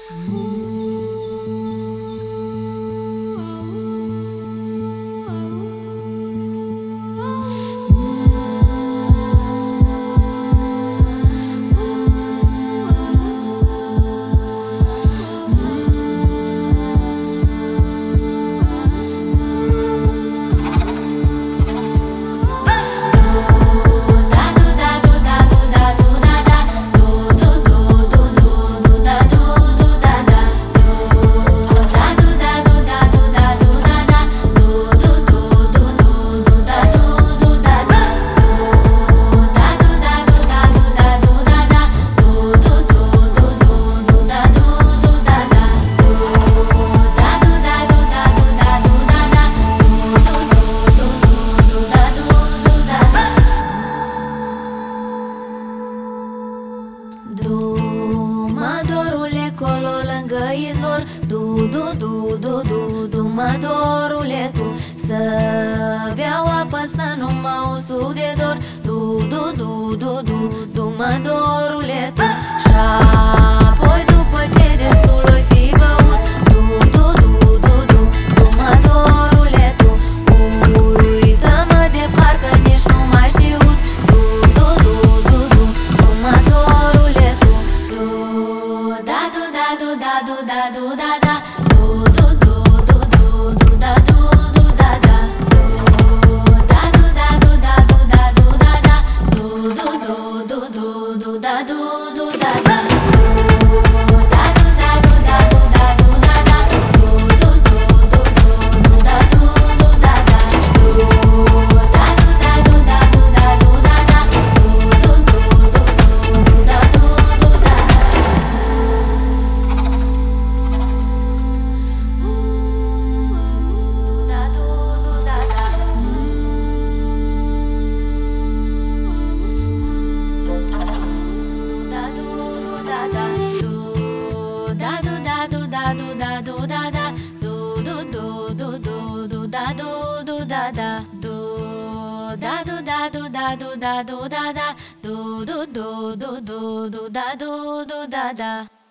izvor. Du-mă, dorule, tu, să beau apă, să nu mă usuc de dor. Du-mă, dorule, tu. Și apoi, după ce destul oi fi băut, du-mă, dorule, tu. Uită-mă de parcă nici nu m-ai știut. Du-mă, dorule, tu. Du-da-du-da-du-da-du-da-du-da-da. Da